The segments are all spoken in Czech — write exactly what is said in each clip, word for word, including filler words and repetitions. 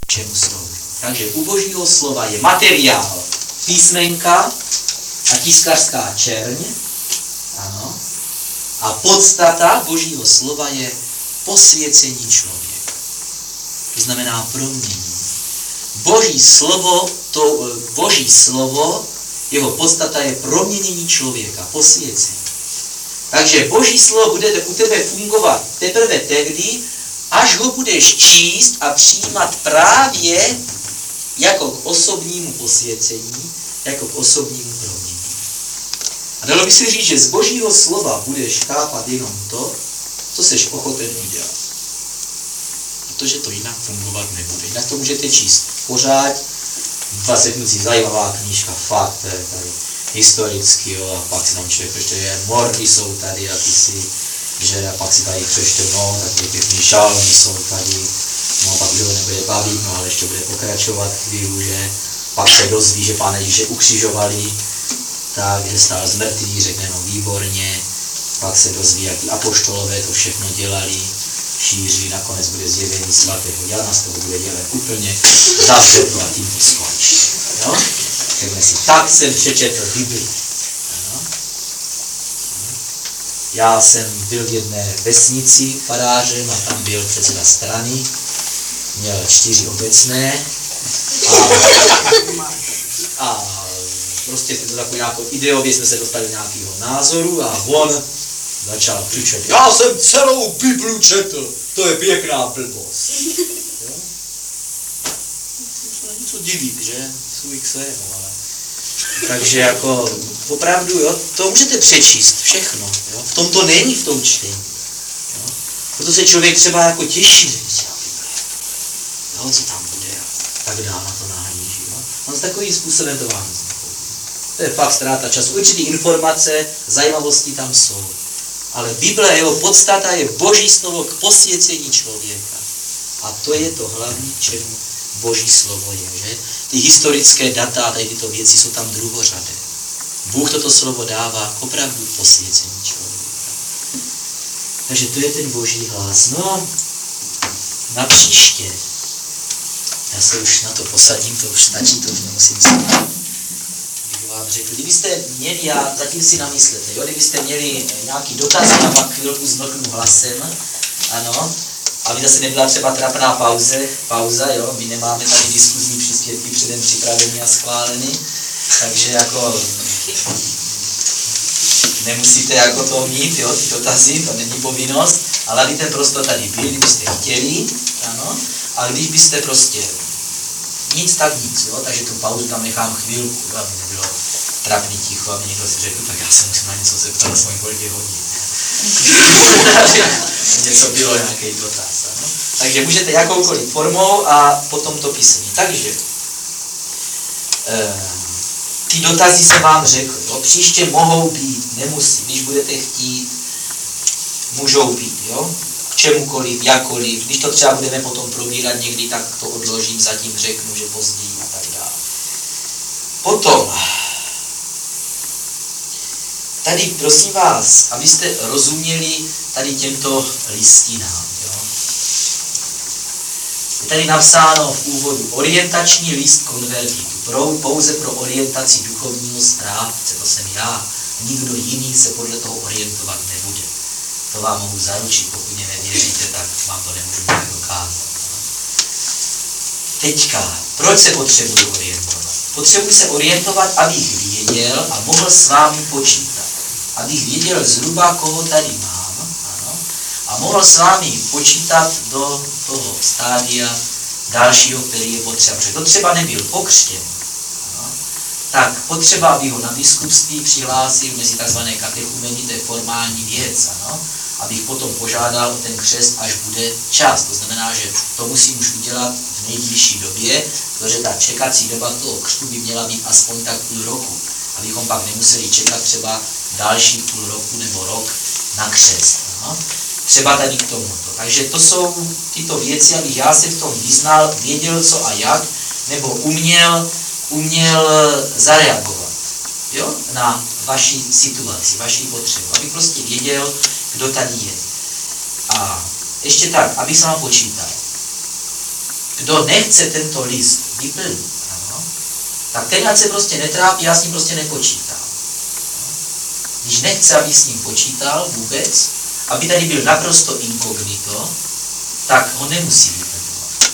čemu slouží. Takže u Božího slova je materiál písmenka a tiskařská čerň, ano, a podstata Božího slova je posvěcení člověka. To znamená proměnění. Boží slovo, to Boží slovo, jeho podstata je proměnění člověka, posvěcení. Takže Boží slovo bude u tebe fungovat teprve tehdy, až ho budeš číst a přijímat právě jako k osobnímu posvěcení, jako k osobnímu proměnění. A dalo by se říct, že z Božího slova budeš chápat jenom to, co seš ochoten udělat. Protože to jinak fungovat nebude. Jinak to můžete číst pořád, dvacet minut zajímavá knížka, fakt, to je tady historicky, jo, a pak si tam člověk přečte, je, mordy jsou tady a ty si, že a pak si tady přečte, no, taky pěkný žalmy jsou tady, no, pak kdo nebude bavit, no, ale ještě bude pokračovat chvíli, že pak se dozví, že Pána Ježíše ukřižovali, tak, že stál z mrtvých, řekne, no, výborně, pak se dozví, jak ty apoštolové to všechno dělali, šířili, nakonec bude zjevení svatého Jana, z toho bude dělat úplně zase to a tím to skončí. Jo? Řekne si, tak jsem přečetl Bibli. Ano. Já jsem byl v jedné vesnici farářem a tam byl předseda strany, měl čtyři obecné a, a prostě to takový nějakou ideově jsme se dostali do nějakého názoru a on začal křičet, já jsem celou Biblu četl, to je pěkná blbost. Jo? Něco divit, že? Svůj k svému, ale... Takže jako opravdu, jo, to můžete přečíst, všechno, jo? V tom to není, v tom čtení. Jo? Proto se člověk třeba jako těší, že si jo, co tam bude a tak dál na to nahlíží. Jo? On s takovým způsobem to vám nechodí. To je fakt ztráta času. Určitý informace, zajímavosti tam jsou. Ale Bible, jeho podstata je Boží slovo k posvěcení člověka. A to je to hlavní, čemu Boží slovo je, že? Ty historické data a tady tyto věci jsou tam druhořadé. Bůh toto slovo dává opravdu k posvěcení člověka. Takže to je ten Boží hlas. No, na příště. Já se už na to posadím, to už stačí, to už nemusím stát. Vám řekl, kdybyste měli, já zatím si namyslete, jo, kdybyste měli nějaký dotaz, já pak chvilku zmlknu hlasem, ano, aby zase nebyla třeba trapná pauze, pauza, jo, my nemáme tady diskuzní příspěvky předem připraveny a schváleny, takže jako nemusíte jako to mít, jo, ty dotazy, to není povinnost, ale aby ten prostor tady byl, kdybyste chtěli, ano, a když byste prostě nic tak nic, jo, takže tu pauzu tam nechám chvilku, jo, aby nebylo trapný ticho, aby někdo si řekl, tak já se musím na něco zeptat, aspoň kolik je hodin. Něco bylo, nějaký dotaz. No? Takže můžete jakoukoliv formou a potom to písemí. Takže e, ty dotazy jsem vám řekl, jo? Příště mohou být, nemusí, když budete chtít, můžou být, jo? K čemukoliv, jakkoliv. Když to třeba budeme potom probírat někdy, tak to odložím, zatím řeknu, že později a tak dále. Potom, tady prosím vás, abyste rozuměli tady těmto listinám. Jo? Je tady napsáno v úvodu orientační list konvertitů, pouze pro orientaci duchovního správce, to jsem já. Nikdo jiný se podle toho orientovat nebude. To vám mohu zaručit, pokud mě nevěříte, tak vám to nemůžu nějak dokázat. Teďka, proč se potřebuji orientovat? Potřebuji se orientovat, abych věděl a mohl s vámi počítat. Abych věděl zhruba, koho tady mám, ano, a mohl s vámi počítat do toho stádia dalšího, který je potřeba. Protože to třeba nebyl pokřtěn, ano, tak potřeba, aby ho na biskupství přihlásil mezi tzv. Katechumeny, to je formální věc, ano, abych potom požádal o ten křest, až bude čas. To znamená, že to musím už udělat v nejbližší době, protože ta čekací doba toho křtu by měla být aspoň tak půl roku, abychom pak nemuseli čekat třeba další půl roku nebo rok na křest. No? Třeba tady k tomuto. Takže to jsou tyto věci, abych já se v tom vyznal, věděl co a jak, nebo uměl, uměl zareagovat, jo? Na vaši situaci, vaši potřebu. Abych prostě věděl, kdo tady je. A ještě tak, abych se vám počítal. kdo nechce tento list vyplnit, ano, tak ten ať se prostě netrápí, já s ním prostě nepočítám. Když nechce, aby s ním počítal vůbec, aby tady byl naprosto inkognito, tak ho nemusí vyplňovat.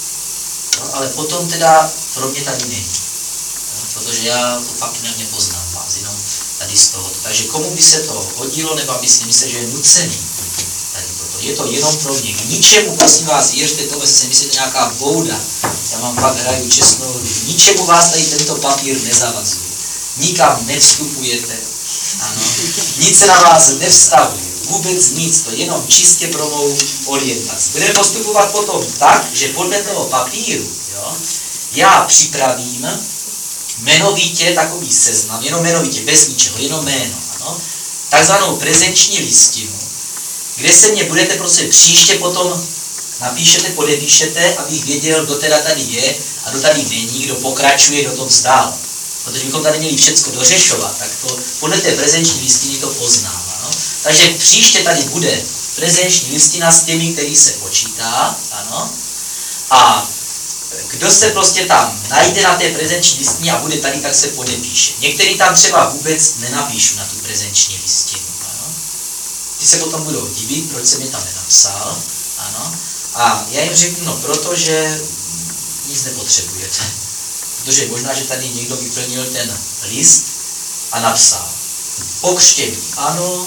No, ale potom teda pro mě tady není. No, protože já to fakt nepoznám vás, jenom tady z toho. Takže komu by se to hodilo, nebo aby si myslel, že je nucený tady toto. Je to jenom pro mě. K ničemu, prosím vás, věřte tomu, jestli si myslíte nějaká bouda. Já mám fakt hraju čestnou hru. K ničemu vás tady tento papír nezavazuje. Nikam nevstupujete. Ano. Nic se na vás nevztahuje. Vůbec nic. To je jenom čistě pro mou orientaci. Budeme postupovat potom tak, že podle toho papíru, jo, já připravím jmenovitě takový seznam, jenom jmenovitě, bez ničeho, jenom jméno, ano, takzvanou prezenční listinu, kde se mě budete prostě příště potom napíšete, podepíšete, abych věděl, kdo teda tady je a kdo tady není, kdo pokračuje, kdo to vzdál. Protože bychom tady měli všecko dořešovat, tak to podle té prezenční listiny to poznám. Ano. Takže příště tady bude prezenční listina s těmi, který se počítá, ano, a kdo se prostě tam najde na té prezenční listině a bude tady, tak se podepíše. Některý tam třeba vůbec nenapíšu na tu prezenční listinu. Ano. Ty se potom budou divit, proč jsem je tam nenapsal. Ano. A já jim řeknu, no protože nic nepotřebujete. Protože možná, že tady někdo vyplnil ten list a napsal pokřtění, ano,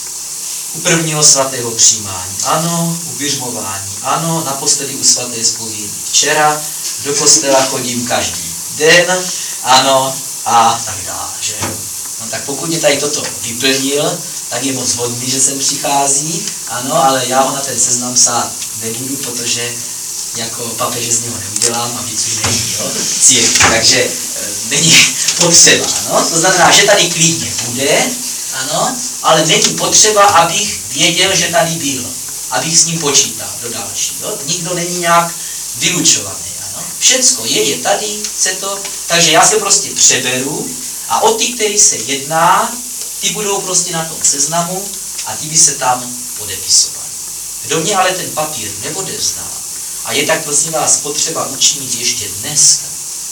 u prvního svatého přijímání, ano, u běžmování, ano, naposledy u svaté zpovědi včera, do kostela chodím každý den, ano, a tak dále, že? No tak pokud mě tady toto vyplnil, tak je moc hodný, že sem přichází, ano, ale já ho na ten seznam psát nebudu, protože jako papeže z něho neudělám a víc už není, jo, církvi, takže e, není potřeba, no, to znamená, že tady klidně bude, ano, ale není potřeba, abych věděl, že tady byl, abych s ním počítal do dalšího, nikdo není nějak vylučovaný, ano, všecko je, je tady, chce to, takže já se prostě přeberu a o ty, který se jedná, ty budou prostě na tom seznamu a ty by se tam podepisovali. Kdo mě ale ten papír neodevzdá, a je tak, prosím vás, potřeba učinit ještě dneska.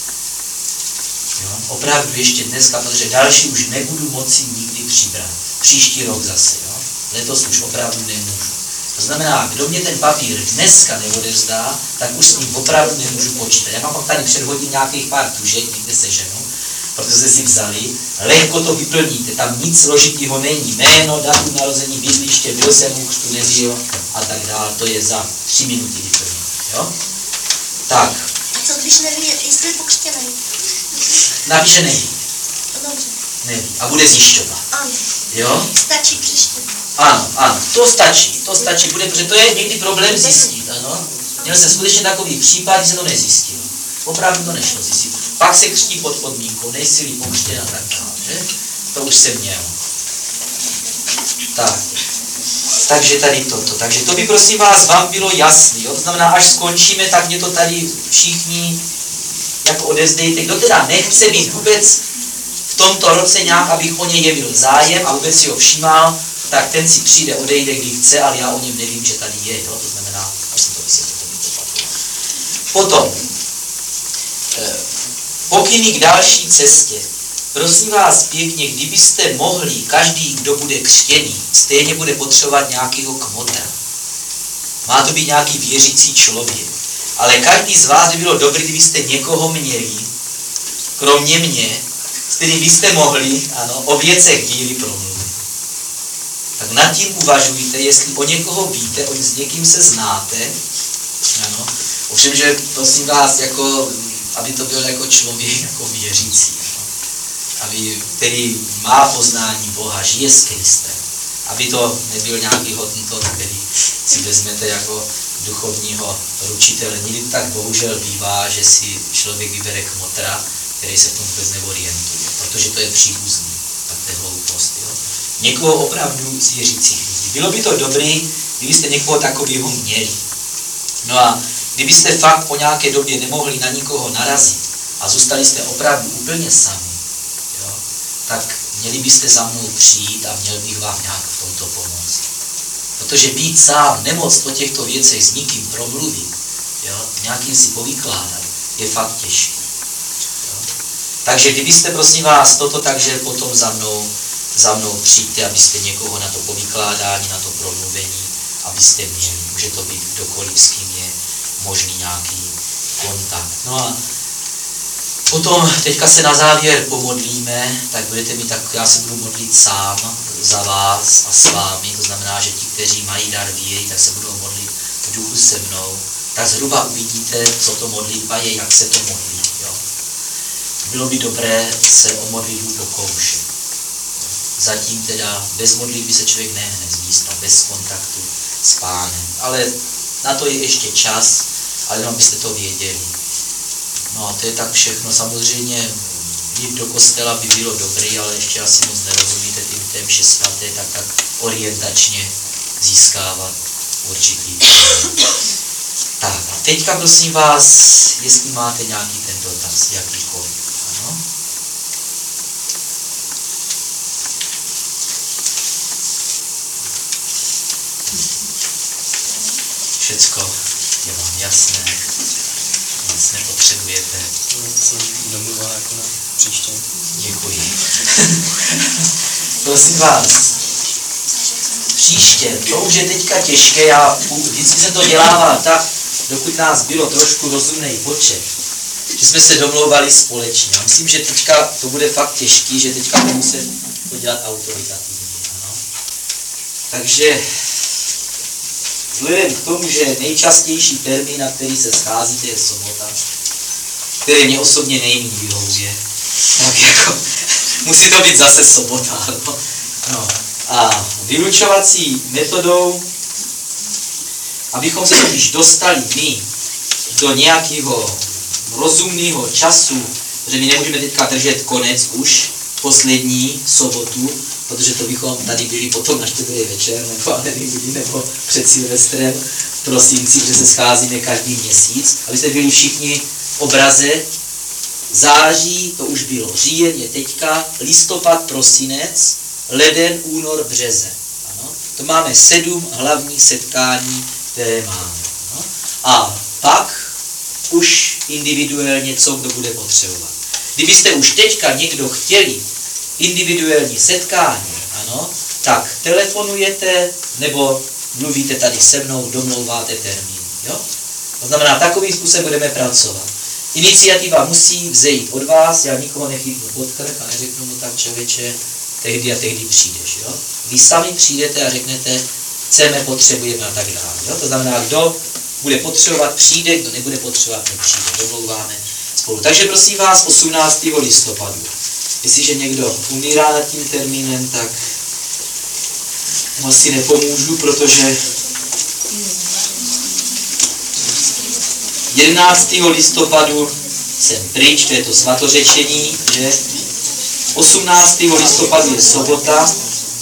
Jo? Opravdu ještě dneska, protože další už nebudu moci nikdy přibrat. Příští rok zase. Jo? Letos už opravdu nemůžu. To znamená, kdo mě ten papír dneska neodevzdá, tak už s ním opravdu nemůžu počítat. Já mám tady před hodinou nějakých pár tužek, někde seženu, protože jste si vzali, lehko to vyplníte, tam nic složitýho není. Jméno, datum narození, bydliště, byl jsem u křtu, nebyl a tak dále. To je za tři minuty vyplněné. Jo? Tak. A co když neví, jestli je pokřtěný? Napíše neví. Dobře. Neví. A bude zjišťovat. Ano. Jo? Stačí příště. Ano, ano. To stačí. To stačí. Bude, protože to je někdy problém zjistit. Ano? Měl jsem skutečně takový případ, že se to nezjistil. Opravdu to nešlo zjistit. Pak se křtí pod podmínkou, nejsi-li pokřtěn a tak dále. Že? To už jsem měl. Tak. Takže tady toto. Takže to by, prosím vás, vám bylo jasný. Jo? To znamená, až skončíme, tak mě to tady všichni jako odevzdejte. Kdo teda nechce být vůbec v tomto roce nějak, abych o něj jevil zájem a vůbec si ho všímal, tak ten si přijde, odejde, kdy chce, ale já o něm nevím, že tady je. Jo? To znamená, až jsem to vysvětlil, to by to padlo. Potom, eh, pokyny k další cestě. Prosím vás pěkně, kdybyste mohli, každý, kdo bude křtěný, stejně bude potřebovat nějakého kmotra. Má to být nějaký věřící člověk. Ale každý z vás by bylo dobré, kdybyste někoho měli, kromě mě, s kterým byste mohli, ano, o věcech víry promluvit. Tak nad tím uvažujte, jestli o někoho víte, o s někým se znáte, ano. Ovšem, že prosím vás, jako, aby to byl jako člověk, jako věřící. Aby, který má poznání Boha, žije s Kristem. Aby to nebyl nějaký hodnotot, který si vezmete jako duchovního ručitele. Někdy tak bohužel bývá, že si člověk vybere kmotra, který se v tom vůbec neorientuje, protože to je příbuzný, tak to je hloupost. Jo? Někoho opravdu z věřících lidí. Bylo by to dobré, kdybyste někoho takového měli. No a kdybyste fakt po nějaké době nemohli na nikoho narazit a zůstali jste opravdu úplně sami, tak měli byste za mnou přijít a měl bych vám nějak v tomto pomoct. Protože být sám, nemoc o těchto věcech s nikým promluvit, Jo? Nějakým si povykládat je fakt těžké. Takže kdybyste, prosím vás, toto takže potom za mnou, za mnou přijďte, abyste někoho na to povykládání, na to promluvení, abyste měli. Může to být kdokoliv, s kým je možný nějaký kontakt. No a potom teďka se na závěr pomodlíme, tak budete mít tak, já se budu modlit sám za vás a s vámi, to znamená, že ti, kteří mají dar víry, tak se budou modlit v duchu se mnou, tak zhruba uvidíte, co to modlitba je, jak se to modlí. Jo? Bylo by dobré se o modlitbu pokoušet. Zatím teda bez modlitby se člověk nehne z místa, bez kontaktu s Pánem. Ale na to je ještě čas, ale jenom byste to věděli. No a to je tak všechno. Samozřejmě jít do kostela by bylo dobrý, ale ještě asi moc nerozumíte tím té mše svaté, tak tak orientačně získávat určitý pohled. Tak a teďka prosím vás, jestli máte nějaký ten dotaz, jakýkoliv. Ano? Všecko je vám jasné, nic nepotřebujete. No, jsem domluvá jako na příště. Děkuji. Prosím vás, příště, to už je teďka těžké, já vždycky jsem to dělával tak, dokud nás bylo trošku rozumnej počet, že jsme se domlouvali společně. A myslím, že teďka to bude fakt těžký, že teďka budu muset to dělat autoritativně. Ano. Takže vzhledem k tomu, že nejčastější termín, na který se scházíte, je sobota, který mě osobně nejméně vyhovuje, tak jako musí to být zase sobota. No. No. A vylučovací metodou, abychom se totiž dostali my do nějakého rozumného času, protože my nemůžeme teďka držet konec už, poslední sobotu, protože to bychom tady byli potom na štědrý večer, nebo já nevím, kdy, nebo před Silvestrem v prosinci, protože se scházíme každý měsíc, abyste byli všichni v obraze. Září, to už bylo, říjen je teďka, listopad, prosinec, leden, únor, březen. Ano? To máme sedm hlavních setkání, které máme. Ano? A pak už individuálně, co kdo bude potřebovat. Kdybyste už teďka někdo chtěli individuální setkání, ano, tak telefonujete nebo mluvíte tady se mnou, domlouváte termín. Jo? To znamená, takovým způsobem budeme pracovat. Iniciativa musí vzejít od vás, já nikoho nechytnu pod krk a neřeknu mu tak, člověče, tehdy a tehdy přijdeš. Jo? Vy sami přijdete a řeknete, chceme, potřebujeme a tak dále. Jo? To znamená, kdo bude potřebovat, přijde, kdo nebude potřebovat, nepřijde. Domlouváme spolu. Takže prosím vás, osmnáctého listopadu. Jestliže někdo umírá nad tím termínem, tak asi nepomůžu, protože jedenáctého listopadu jsem pryč, to je to svatořečení, že osmnáctého listopadu je sobota,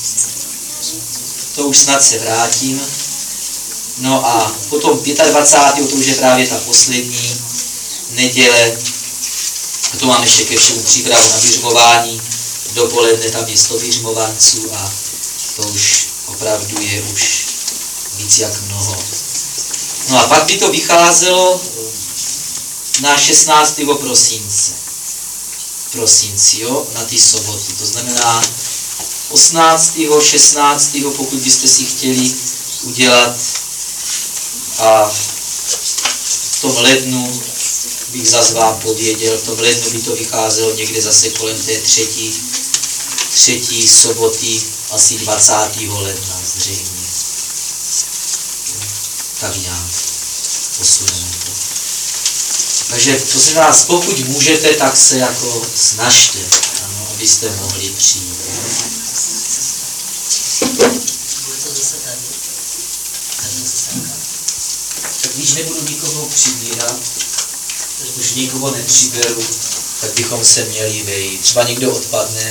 to už snad se vrátím. No a potom dvacátého pátého to už je právě ta poslední neděle. A to máme ještě ke všemu přípravu na vyřmování. Dopoledne tam je sto vyřmovanců a to už opravdu je už víc jak mnoho. No a pak by to vycházelo na šestnáctého prosince. Prosinci, jo, na ty soboty. To znamená osmnáctého šestnáctého pokud byste si chtěli udělat, a v tom lednu bych zase vám pověděl, v tom lednu by to vycházelo někde zase kolem té třetí, třetí soboty, asi dvacátého ledna zřejmě. Tak nějak posuneme to. Takže prosím vás, pokud můžete, tak se jako snažte, ano, abyste mohli přijít. Tak když nebudu nikoho přibírat, už nikoho nepřiberu, tak bychom se měli vejít. Třeba někdo odpadne,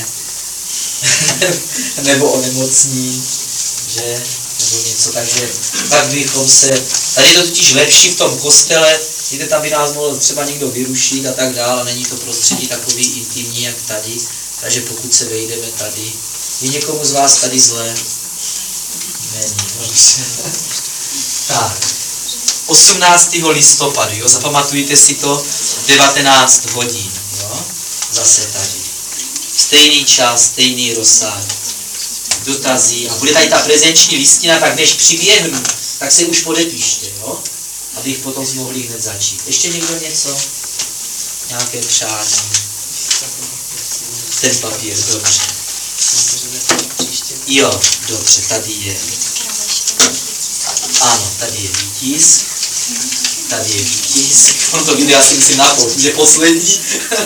nebo onemocní, že? Nebo něco, takže tak bychom se... Tady je to totiž lepší v tom kostele, víte, tam by nás mohl třeba někdo vyrušit a tak dále, není to prostředí takový intimní, jak tady, takže pokud se vejdeme tady, je někomu z vás tady zlé? Není, dobře. Tak. osmnáctého listopadu, jo, zapamatujte si to, devatenáct hodin, jo, zase tady. Stejný čas, stejný rozsah, dotazy a bude tady ta prezenční listina, tak než přiběhnu, tak se už podepište, jo, abych potom mohli hned začít. Ještě někdo něco? Nějaké přání? Ten papír, dobře. Jo, dobře, tady je. Ano, tady je výtisk. Tady je výtisk. On to video asi musím napout, že poslední.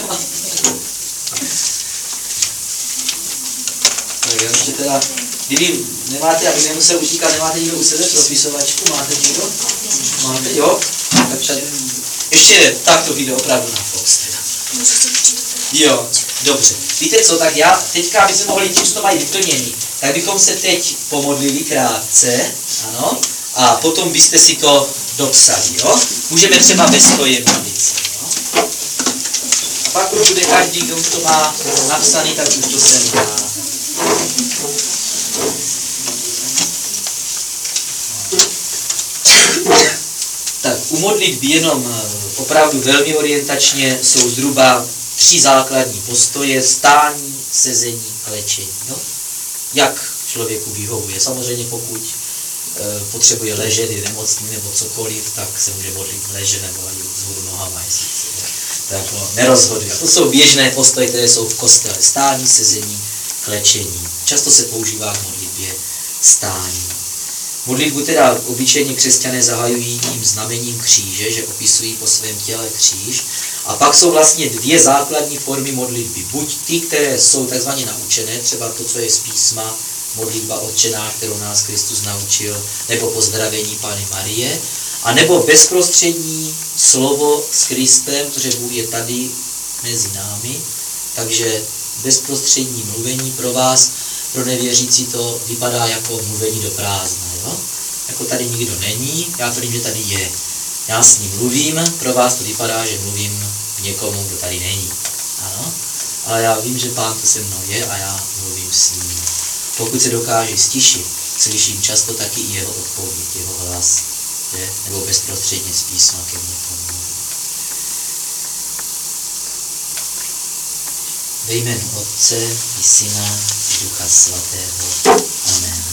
Tak já ještě teda, kdyby nemáte, aby nemusel utíkat, nemáte někdo u sebe propisovačku, máte někdo? Máte, jo? Tak třeba, ještě tak to video opravdu napout. Jo, dobře. Víte co, tak já teďka, aby jsme mohli tím, co to mají vyplnění, tak bychom se teď pomodlili krátce, ano, a potom byste si to dopsali, jo. Můžeme třeba bez stoje modlit se, jo. A pak bude každý, kdo už to má napsaný, tak už to sem dá. Tak u modlitby jenom opravdu velmi orientačně jsou zhruba tři základní postoje: stání, sezení, klečení. No? Jak člověku vyhovuje. Samozřejmě pokud e, potřebuje ležet, je nemocný nebo cokoliv, tak se může modlit leže nebo ani vzhůru nohama, jestli chce. To jako nerozhoduje. To jsou běžné postoje, které jsou v kostele. Stání, sezení, klečení. Často se používá v modlitbě stání. Modlitbu teda obyčejně křesťané zahajují tím znamením kříže, že opisují po svém těle kříž. A pak jsou vlastně dvě základní formy modlitby. Buď ty, které jsou takzvaně naučené, třeba to, co je z písma, modlitba Otče náš, kterou nás Kristus naučil, nebo pozdravení Panny Marie, a nebo bezprostřední slovo s Kristem, protože Bůh je tady mezi námi, takže bezprostřední mluvení pro vás, pro nevěřící to vypadá jako mluvení do prázdna, jo? Jako tady nikdo není, já tvrdím, že tady je. Já s ním mluvím, pro vás to vypadá, že mluvím k někomu, kdo tady není. Ano? Ale já vím, že Pán tu se mnou je a já mluvím s ním. Pokud se dokáže stišit, slyším často taky i jeho odpověď, jeho hlas, že? Nebo bezprostředně z písma ke mně promluví. Ve jménu Otce i Syna i Ducha Svatého. Amen.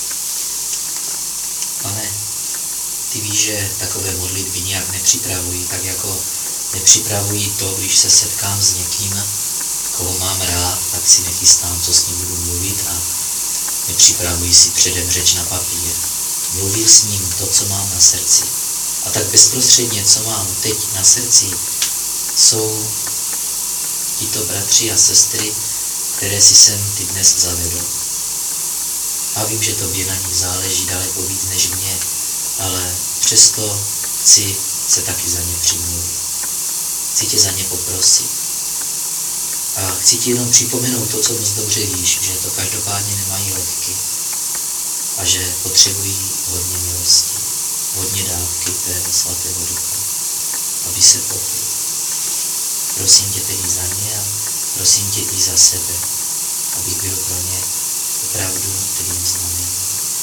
Pane, ty víš, že takové modlitby nijak nepřipravují, tak jako nepřipravují to, když se setkám s někým, koho mám rád, tak si nechystám, co s ním budu mluvit a nepřipravuji si předem řeč na papír. Mluvím s ním to, co mám na srdci. A tak bezprostředně, co mám teď na srdci, jsou tito bratři a sestry, které si sem ty dnes zavedou. A vím, že tobě na nich záleží daleko víc než mě, ale přesto chci se taky za ně přimluvit. Chci tě za ně poprosit. A chci ti jenom připomenout to, co moc dobře víš, že to každopádně nemají lehky a že potřebují hodně milosti, hodně dávky tvého svatého ducha, aby se pohli. Prosím tě tedy za ně a prosím tě i za sebe, abych byl pro ně opravdu tvým znamením.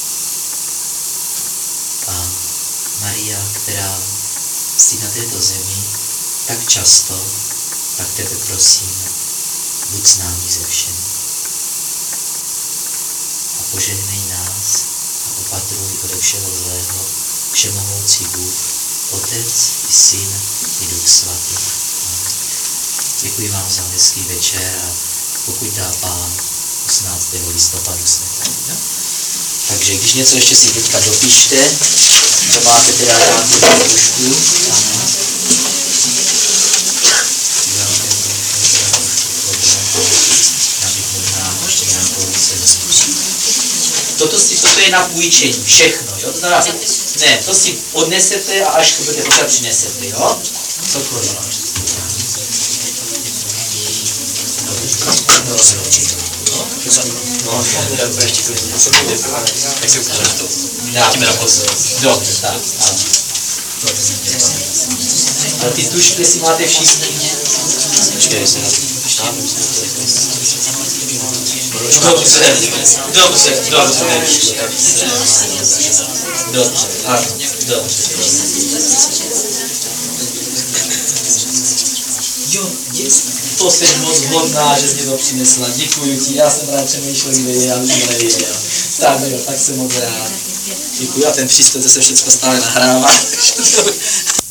A Maria, která jsi na této zemi tak často, tak tebe prosím, buď s námi ze všemi. A požehnej nás a opatruj ode všeho zlého, všemohoucí Bůh, Otec i Syn i Duch Svatý. Děkuji vám za hezký večer a pokud dá Pán, osmnáctého listopadu jsme tady. No? Takže když něco ještě si teďka dopište, to máte teda nějakou zkoušku. Ano. Toto, si, toto je na půjčení, všechno, jo? To znamená, ne, to si odnesete a až to budete potřeba přinesete, jo? Cokoliv. Tak si ukážeš to. Vrátíme na posel. Dobře, tak. Ale ty tušky si máte všichni. Počkej, jestli na to. Dobře, dobře, dobře. Dobře, ano, dobře. Jo, jest. To jsi moc hodná, že jsi mě to přinesla. Děkuji ti, já jsem rád přemýšlel, kde je, já už nevěděl. Tak jo, tak jsem moc rád. Děkuji a ten přístroj se všechno stále nahrává.